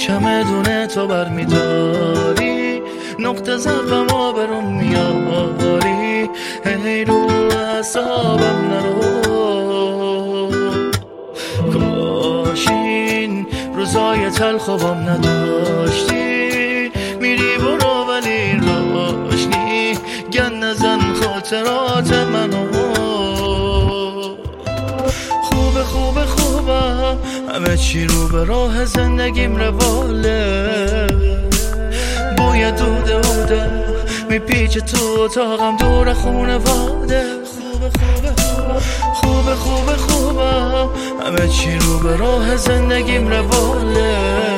چمدون تو بر میداری، نقطه ضعفم آبروم میاری، هی رو اعصابم نرو. کاش این روزای تلخ و بام نداشتی، میری برو ولی روشنی گن نزن خاطرات منو. خوبه خوبه خوبه همه چی رو به راه زندگیم رواله، بوی دوده اوده میپیچه تو اتاقم دور خونواده. خوبه خوبه خوبه خوبه خوبه همه چی رو به راه زندگیم رواله،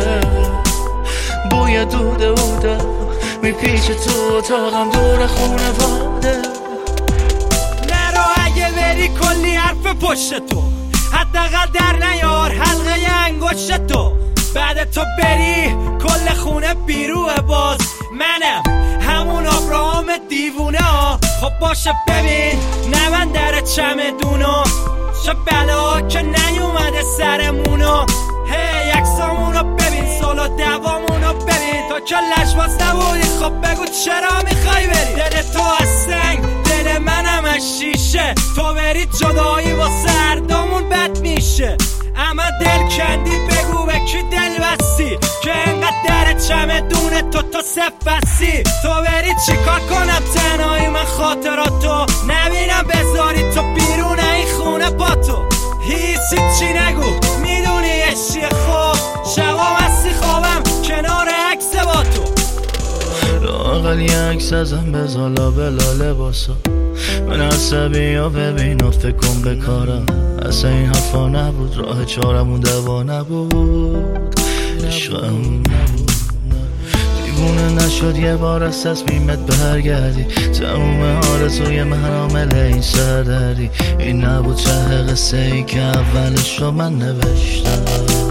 بوی دوده اوده میپیچه تو اتاقم دور خونواده. نرو اگه بری کلی حرف پشت تو، حداقل در نیار حلقه انگشت تو. بعد تو بری کل خونه بیروه باز منم همون ابراهام دیوونه ها. خب باشه ببین نبند در چمدونو، چه بلا که نیومده سرمونو. هی یکسامونو ببین سالو دوامونو ببین، تو که لجباز نبودی خب بگو چرا میخوای بری. دل تو از سنگ دل منم از شیشه، تو بری جدایی با سردامون بد میشه. اما دل کندی بگو به کی دل بستی که انقدر در چمدون تو سفسی. تو بری چیکار کنم تنهایی من خاطراتو نبینم، بذاری تو بیرون این خونه با تو. هیچی نگو میدونی اشی خوب شبام هستی خوابم کنار عکس با تو. لااقل یه عکس ازم بزالا بلاله باسا، من عصبی یا ببین و فکر کن به کارم. اصلا این حرفا نبود، راه چارمون دوا نبود، عشقم نبود. دیوونه نشد یه بار از تصمیمت برگردی، تموم آرزوی من عامل این سردردی. این نبود ته قصه ای که اولشو من نوشتم.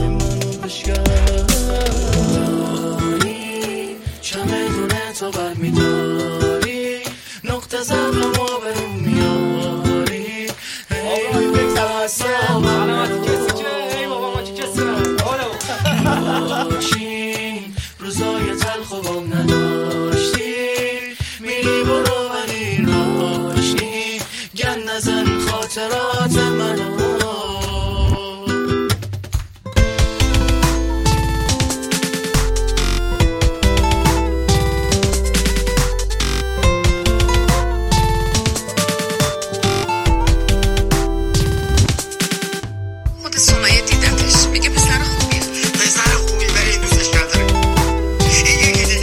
چمدونه تو بر میداری، نقطه ضعفم آبروم میاری، باشین روزای تلخ و بام نداشتی، میری برو ولی روشنی گن نزن خاطرات منو.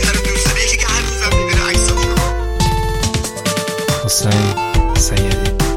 حسین سیدی